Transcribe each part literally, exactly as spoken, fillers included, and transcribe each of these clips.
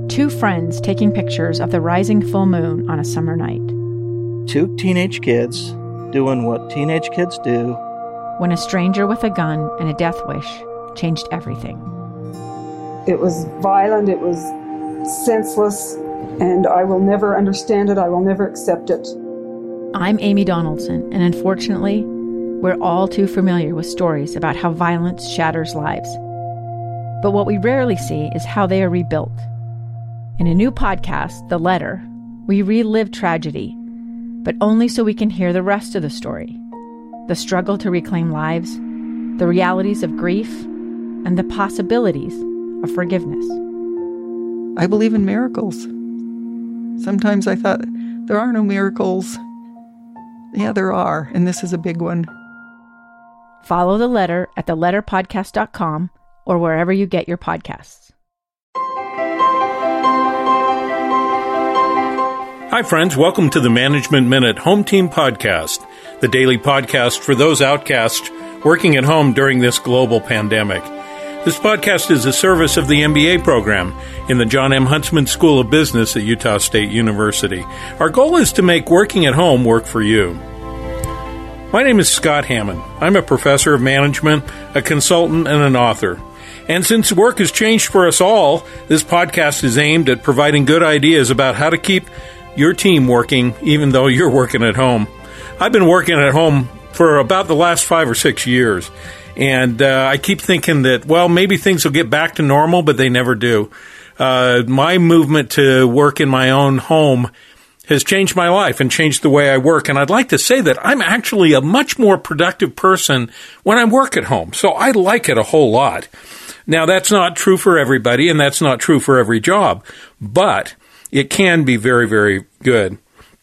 Two friends taking pictures of the rising full moon on a summer night. Two teenage kids doing what teenage kids do. When a stranger with a gun and a death wish changed everything. It was violent, it was senseless, and I will never understand it, I will never accept it. I'm Amy Donaldson, and unfortunately, we're all too familiar with stories about how violence shatters lives. But what we rarely see is how they are rebuilt. In a new podcast, The Letter, we relive tragedy, but only so we can hear the rest of the story. The struggle to reclaim lives, the realities of grief, and the possibilities of forgiveness. I believe in miracles. Sometimes I thought, there are no miracles. Yeah, there are, and this is a big one. Follow The Letter at the letter podcast dot com or wherever you get your podcasts. Hi, friends. Welcome to the Management Minute Home Team Podcast, the daily podcast for those outcasts working at home during this global pandemic. This podcast is a service of the M B A program in the John M. Huntsman School of Business at Utah State University. Our goal is to make working at home work for you. My name is Scott Hammond. I'm a professor of management, a consultant, and an author. And since work has changed for us all, this podcast is aimed at providing good ideas about how to keep your team working even though you're working at home. I've been working at home for about the last five or six years. And uh, I keep thinking that, well, maybe things will get back to normal, but they never do. Uh, my movement to work in my own home has changed my life and changed the way I work. And I'd like to say that I'm actually a much more productive person when I work at home. So I like it a whole lot. Now, that's not true for everybody, and that's not true for every job, but it can be very, very good.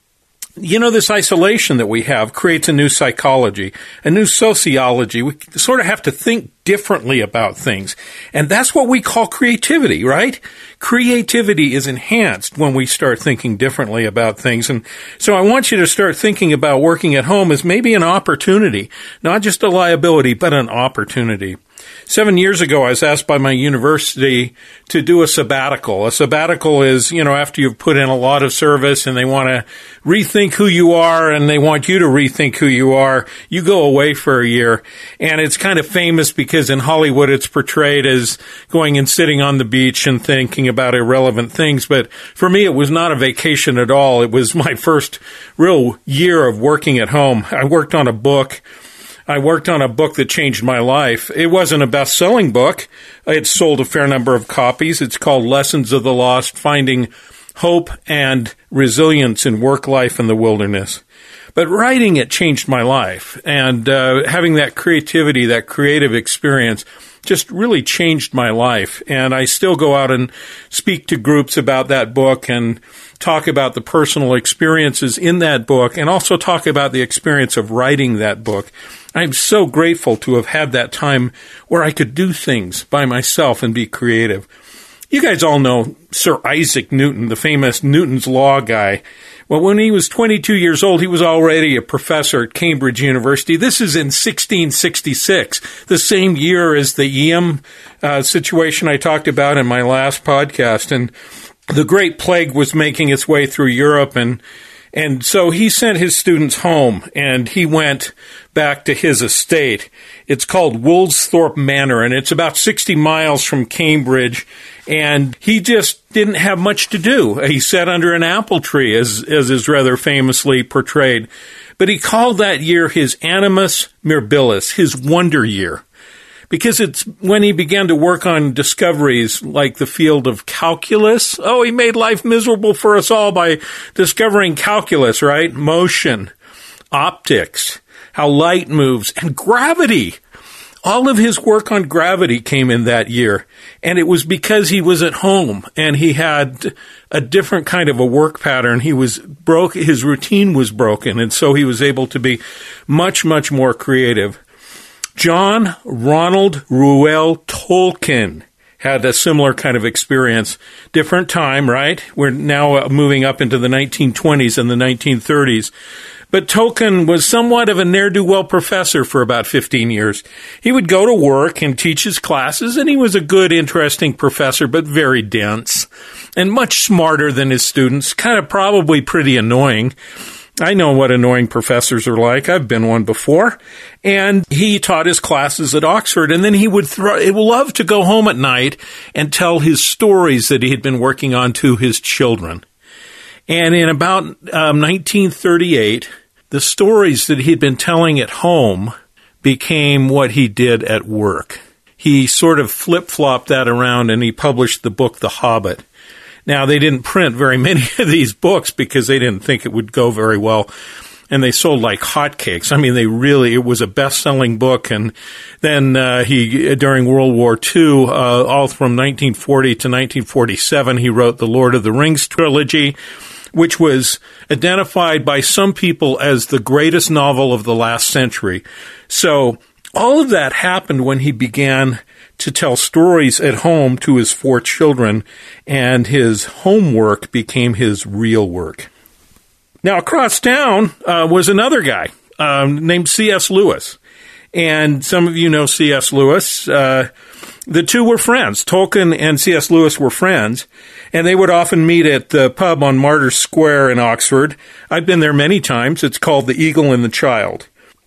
You know, this isolation that we have creates a new psychology, a new sociology. We sort of have to think differently about things. And that's what we call creativity, right? Creativity is enhanced when we start thinking differently about things. And so I want you to start thinking about working at home as maybe an opportunity, not just a liability, but an opportunity. Seven years ago, I was asked by my university to do a sabbatical. A sabbatical is, you know, after you've put in a lot of service and they want to rethink who you are and they want you to rethink who you are, you go away for a year. And it's kind of famous because in Hollywood it's portrayed as going and sitting on the beach and thinking about irrelevant things. But for me, it was not a vacation at all. It was my first real year of working at home. I worked on a book. I worked on a book that changed my life. It wasn't a best-selling book. It sold a fair number of copies. It's called Lessons of the Lost, Finding Hope and Resilience in Work Life in the Wilderness. But writing it changed my life. And uh, having that creativity, that creative experience just really changed my life. And I still go out and speak to groups about that book and talk about the personal experiences in that book and also talk about the experience of writing that book. I'm so grateful to have had that time where I could do things by myself and be creative. You guys all know Sir Isaac Newton, the famous Newton's Law guy. Well, when he was twenty-two years old, he was already a professor at Cambridge University. This is in sixteen sixty-six, the same year as the E M uh, situation I talked about in my last podcast. And the Great Plague was making its way through Europe, and And so he sent his students home, and he went back to his estate. It's called Woolsthorpe Manor, and it's about sixty miles from Cambridge, and he just didn't have much to do. He sat under an apple tree, as, as is rather famously portrayed. But he called that year his Animus Mirabilis, his wonder year. Because it's when he began to work on discoveries like the field of calculus. Oh, he made life miserable for us all by discovering calculus, right? Motion, optics, how light moves, and gravity. All of his work on gravity came in that year. And it was because he was at home and he had a different kind of a work pattern. He was broke, his routine was broken. And so he was able to be much, much more creative. John Ronald Reuel Tolkien had a similar kind of experience. Different time, right? We're now moving up into the nineteen twenties and the nineteen thirties. But Tolkien was somewhat of a ne'er-do-well professor for about fifteen years. He would go to work and teach his classes, and he was a good, interesting professor, but very dense. and much smarter than his students, kind of probably pretty annoying. I know what annoying professors are like. I've been one before. And he taught his classes at Oxford, and then he would throw, he would love to go home at night and tell his stories that he had been working on to his children. And in about um, nineteen thirty-eight, the stories that he'd been telling at home became what he did at work. He sort of flip-flopped that around, and he published the book The Hobbit. Now, they didn't print very many of these books because they didn't think it would go very well, and they sold like hotcakes. I mean, they really, it was a best-selling book, and then uh, he, during World War Two, uh, all from nineteen forty to nineteen forty-seven, he wrote the Lord of the Rings trilogy, which was identified by some people as the greatest novel of the last century. So all of that happened when he began to tell stories at home to his four children, and his homework became his real work. Now, across town uh, was another guy um, named C S. Lewis. And some of you know C S. Lewis. Uh, the two were friends. Tolkien and C S. Lewis were friends, and they would often meet at the pub on Martyrs Square in Oxford. I've been there many times. It's called the Eagle and the Child.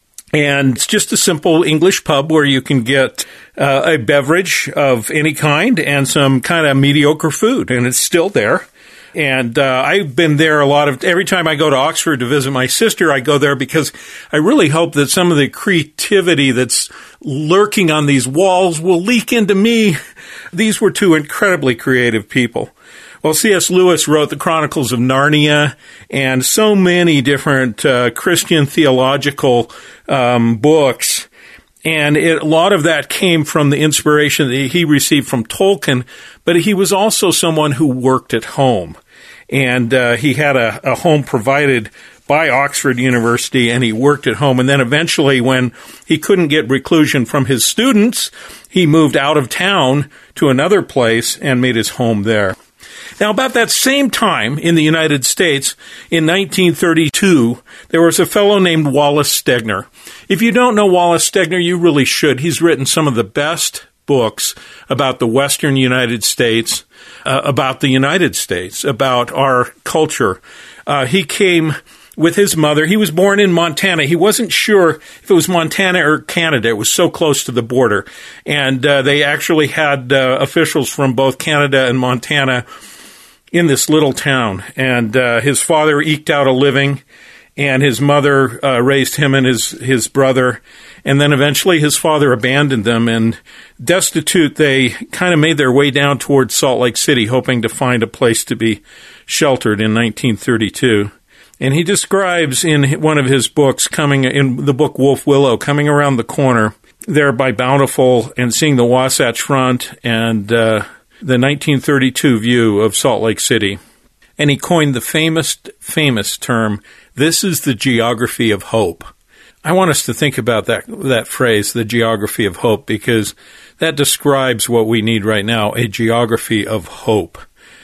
And it's just a simple English pub where you can get uh, a beverage of any kind and some kind of mediocre food, and it's still there. And uh, I've been there a lot of, every time I go to Oxford to visit my sister, I go there because I really hope that some of the creativity that's lurking on these walls will leak into me. These were two incredibly creative people. Well, C S. Lewis wrote the Chronicles of Narnia and so many different uh, Christian theological um, books. And it, a lot of that came from the inspiration that he received from Tolkien, but he was also someone who worked at home. And uh, he had a, a home provided by Oxford University, and he worked at home. And then eventually, when he couldn't get reclusion from his students, he moved out of town to another place and made his home there. Now, about that same time in the United States, in nineteen thirty-two, there was a fellow named Wallace Stegner. If you don't know Wallace Stegner, you really should. He's written some of the best books about the Western United States, uh, about the United States, about our culture. Uh, he came with his mother. He was born in Montana. He wasn't sure if it was Montana or Canada. It was so close to the border. And uh, they actually had uh, officials from both Canada and Montana in this little town. And uh, his father eked out a living, and his mother uh, raised him and his, his brother. And then eventually his father abandoned them, and destitute, they kind of made their way down towards Salt Lake City, hoping to find a place to be sheltered in nineteen thirty-two. And he describes in one of his books, coming in the book Wolf Willow, coming around the corner there by Bountiful and seeing the Wasatch Front and uh, the nineteen thirty-two view of Salt Lake City. And he coined the famous, famous term, "This is the geography of hope." I want us to think about that that phrase, the geography of hope, because that describes what we need right now, a geography of hope.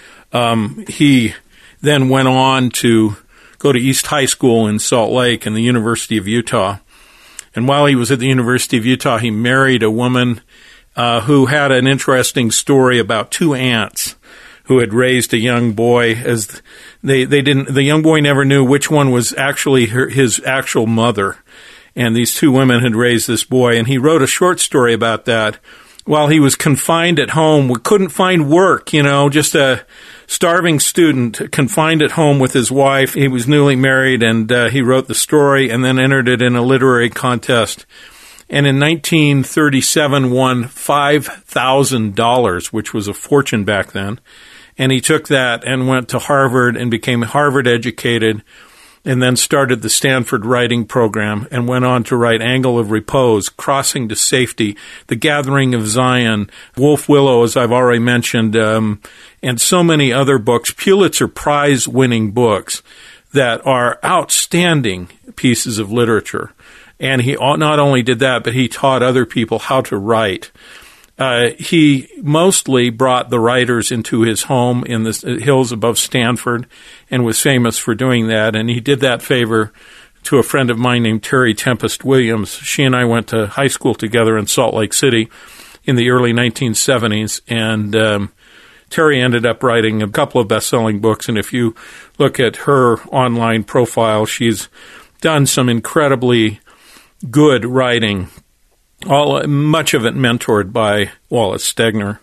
Um, he then went on to go to East High School in Salt Lake and the University of Utah. And while he was at the University of Utah, he married a woman uh, who had an interesting story about two aunts who had raised a young boy. As they, they didn't, the young boy never knew which one was actually her, his actual mother. And these two women had raised this boy, and he wrote a short story about that while he was confined at home. We couldn't find work, you know, just a starving student confined at home with his wife. He was newly married, and uh, he wrote the story and then entered it in a literary contest. And in nineteen thirty-seven won five thousand dollars, which was a fortune back then. And he took that and went to Harvard and became Harvard educated, and then started the Stanford writing program and went on to write Angle of Repose, Crossing to Safety, The Gathering of Zion, Wolf Willow, as I've already mentioned, um, and so many other books, Pulitzer Prize-winning books that are outstanding pieces of literature. And he not only did that, but he taught other people how to write. Uh, he mostly brought the writers into his home in the hills above Stanford and was famous for doing that. And he did that favor to a friend of mine named Terry Tempest Williams. She and I went to high school together in Salt Lake City in the early nineteen seventies. And um, Terry ended up writing a couple of best-selling books, and if you look at her online profile, she's done some incredibly good writing, all much of it mentored by Wallace Stegner.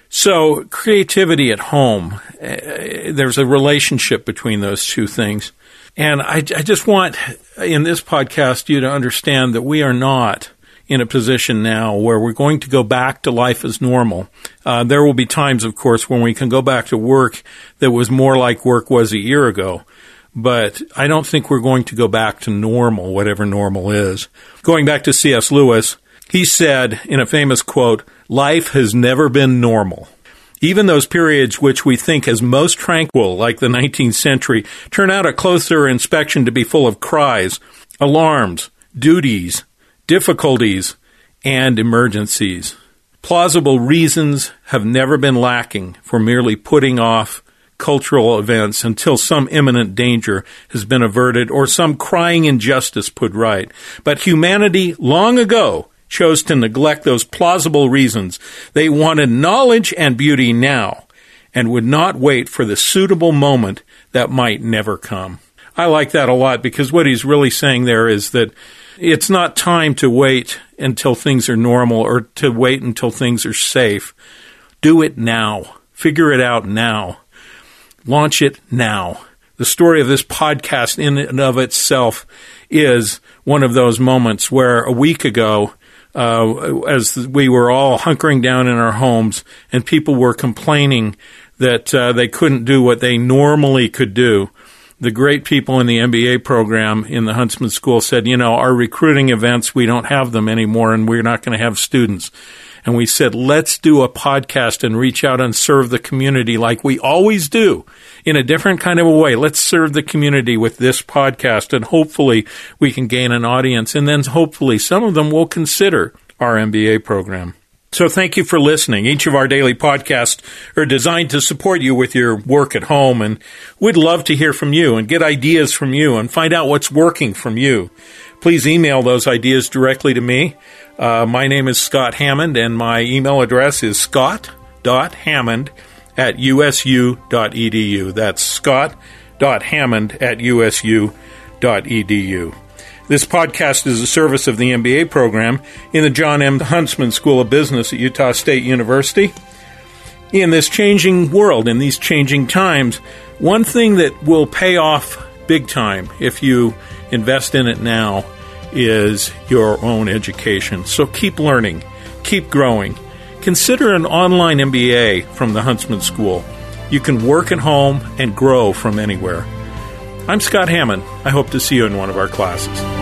So creativity at home, uh, there's a relationship between those two things. And I, I just want, in this podcast, you to understand that we are not in a position now where we're going to go back to life as normal. Uh, there will be times, of course, when we can go back to work that was more like work was a year ago. But I don't think we're going to go back to normal, whatever normal is. Going back to C S Lewis, he said in a famous quote, "Life has never been normal. Even those periods which we think as most tranquil, like the nineteenth century, turn out at closer inspection to be full of cries, alarms, duties, difficulties, and emergencies. Plausible reasons have never been lacking for merely putting off cultural events until some imminent danger has been averted or some crying injustice put right. But humanity long ago chose to neglect those plausible reasons. They wanted knowledge and beauty now and would not wait for the suitable moment that might never come." I like that a lot, because what he's really saying there is that it's not time to wait until things are normal or to wait until things are safe. Do it now. Figure it out now. Launch it now. The story of this podcast in and of itself is one of those moments where a week ago, uh, as we were all hunkering down in our homes and people were complaining that uh, they couldn't do what they normally could do, the great people in the M B A program in the Huntsman School said, you know, our recruiting events, we don't have them anymore, and we're not going to have students. And we said, let's do a podcast and reach out and serve the community like we always do, in a different kind of a way. Let's serve the community with this podcast, and hopefully we can gain an audience. And then hopefully some of them will consider our M B A program. So thank you for listening. Each of our daily podcasts are designed to support you with your work at home, and we'd love to hear from you and get ideas from you and find out what's working from you. Please email those ideas directly to me. Uh, my name is Scott Hammond, and my email address is scott dot hammond at u s u dot e d u. That's scott dot hammond at u s u dot e d u. This podcast is a service of the M B A program in the John M. Huntsman School of Business at Utah State University. In this changing world, in these changing times, one thing that will pay off big time if you invest in it now is your own education. So keep learning, keep growing. Consider an online M B A from the Huntsman School. You can work at home and grow from anywhere. I'm Scott Hammond. I hope to see you in one of our classes.